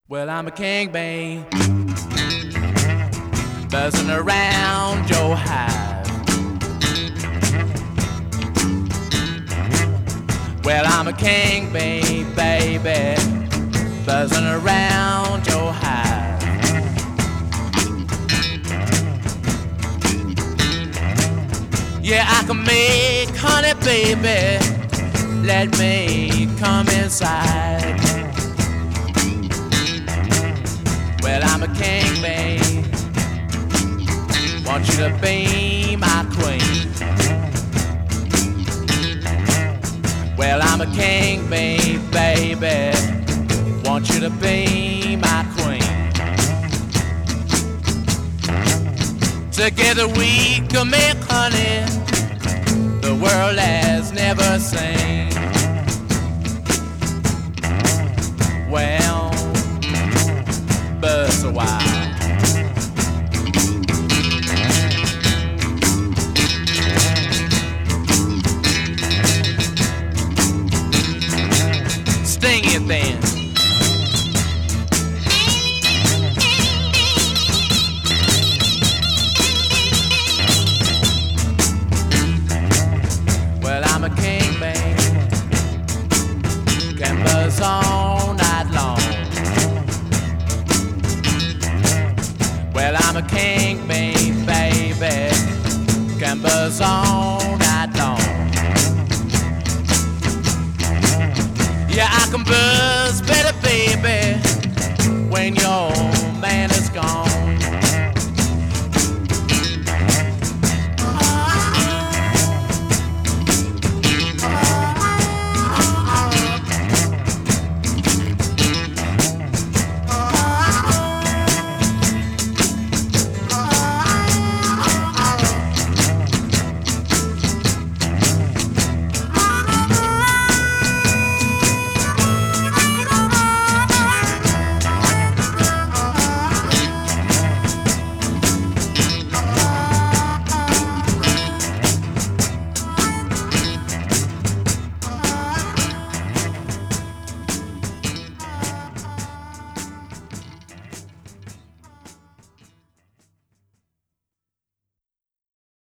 Well, I'm a king, babe, buzzing around your hive. Well, I'm a king, babe, baby, buzzing around your hive. Yeah, I can make honey, baby, let me come inside. Well, I'm a king, babe, want you to be my queen. Well, I'm a king, babe, baby, want you to be my queen. Together we can make honey the world has never seen. Well, buzz a while. Sting it then. Well, I'm a king, babe, can buzz all night long. Well, I'm a king, babe, baby, can buzz all